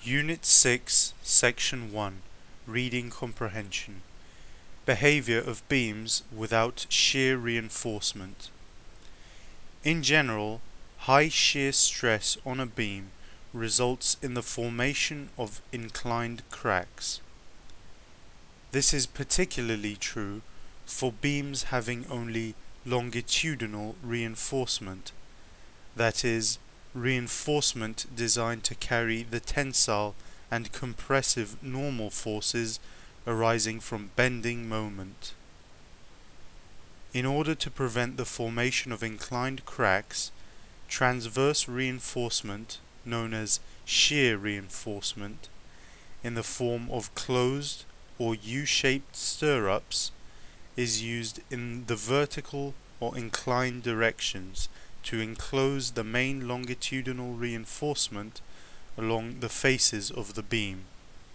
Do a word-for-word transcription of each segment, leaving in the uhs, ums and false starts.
Unit six, Section one, Reading Comprehension. Behavior of beams without shear reinforcement. In general, high shear stress on a beam results in the formation of inclined cracks. This is particularly true for beams having only longitudinal reinforcement, that is, reinforcement designed to carry the tensile and compressive normal forces arising from bending moment. In order to prevent the formation of inclined cracks, transverse reinforcement, known as shear reinforcement, in the form of closed or U-shaped stirrups, is used in the vertical or inclined directions to enclose the main longitudinal reinforcement along the faces of the beam.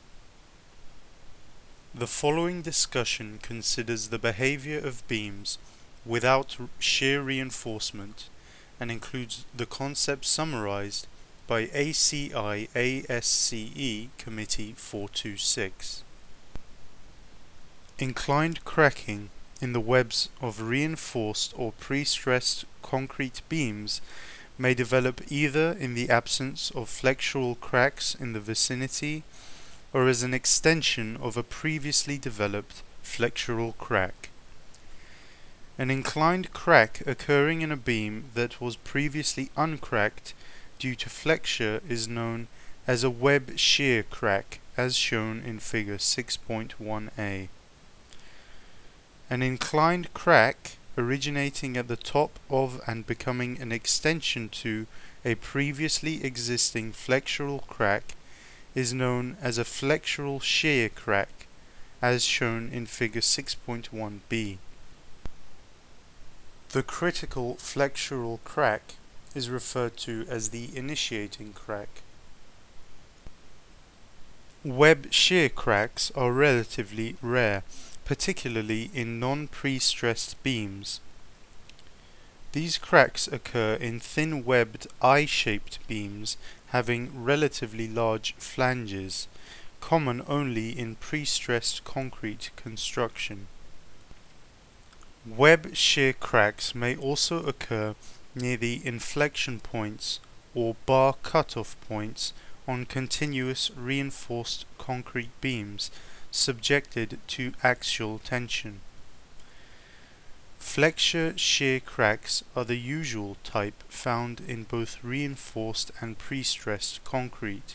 The following discussion considers the behavior of beams without shear reinforcement and includes the concepts summarized by A C I A S C E Committee four two six. Inclined cracking in the webs of reinforced or pre-stressed concrete beams may develop either in the absence of flexural cracks in the vicinity or as an extension of a previously developed flexural crack. An inclined crack occurring in a beam that was previously uncracked due to flexure is known as a web shear crack, as shown in figure six point one A. An inclined crack originating at the top of and becoming an extension to a previously existing flexural crack is known as a flexural shear crack, as shown in figure six point one B. The critical flexural crack is referred to as the initiating crack. Web shear cracks are relatively rare, particularly in non-pre-stressed beams. These cracks occur in thin-webbed eye-shaped beams having relatively large flanges, common only in pre-stressed concrete construction. Web shear cracks may also occur near the inflection points or bar cutoff points on continuous reinforced concrete beams subjected to axial tension. Flexure shear cracks are the usual type found in both reinforced and pre-stressed concrete.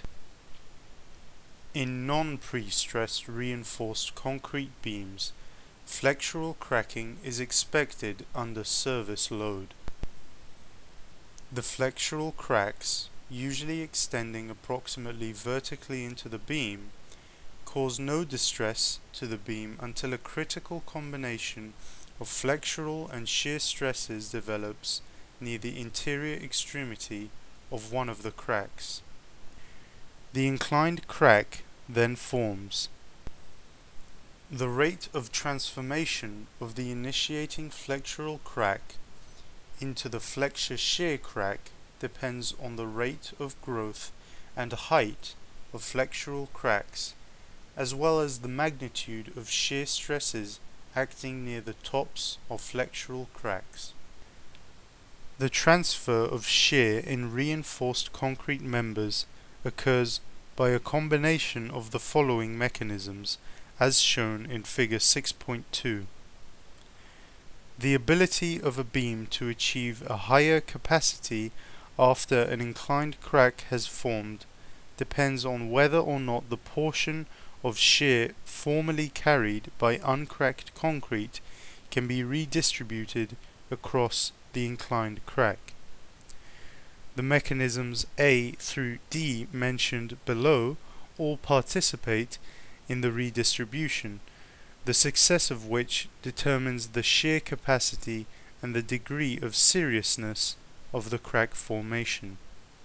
In non-pre-stressed reinforced concrete beams, flexural cracking is expected under service load. The flexural cracks, usually extending approximately vertically into the beam, cause no distress to the beam until a critical combination of flexural and shear stresses develops near the interior extremity of one of the cracks. The inclined crack then forms. The rate of transformation of the initiating flexural crack into the flexure shear crack depends on the rate of growth and height of flexural cracks, as well as the magnitude of shear stresses acting near the tops of flexural cracks. The transfer of shear in reinforced concrete members occurs by a combination of the following mechanisms, as shown in figure six point two. The ability of a beam to achieve a higher capacity after an inclined crack has formed depends on whether or not the portion of shear formerly carried by uncracked concrete can be redistributed across the inclined crack. The mechanisms A through D mentioned below all participate in the redistribution, the success of which determines the shear capacity and the degree of seriousness of the crack formation.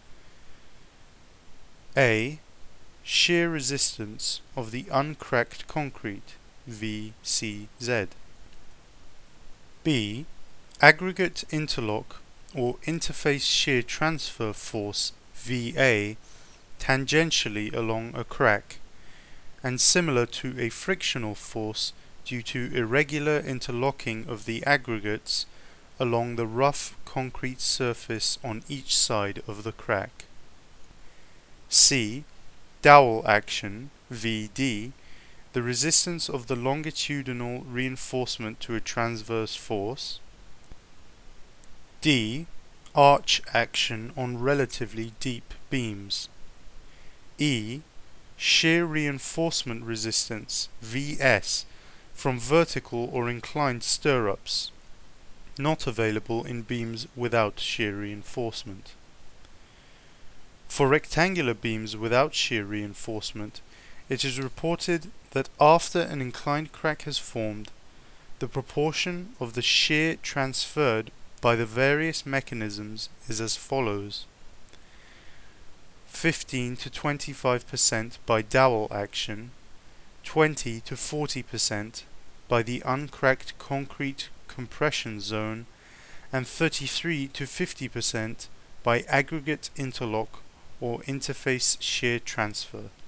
A. Shear resistance of the uncracked concrete, V C Z. B. Aggregate interlock or interface shear transfer force, V A, tangentially along a crack, and similar to a frictional force due to irregular interlocking of the aggregates along the rough concrete surface on each side of the crack. C. Dowel action, V D, the resistance of the longitudinal reinforcement to a transverse force. D. Arch action on relatively deep beams. E. Shear reinforcement resistance, V S, from vertical or inclined stirrups, not available in beams without shear reinforcement. For rectangular beams without shear reinforcement, it is reported that after an inclined crack has formed, the proportion of the shear transferred by the various mechanisms is as follows: fifteen to twenty-five percent by dowel action, twenty to forty percent by the uncracked concrete compression zone, and thirty-three to fifty percent by aggregate interlock or interface shear transfer.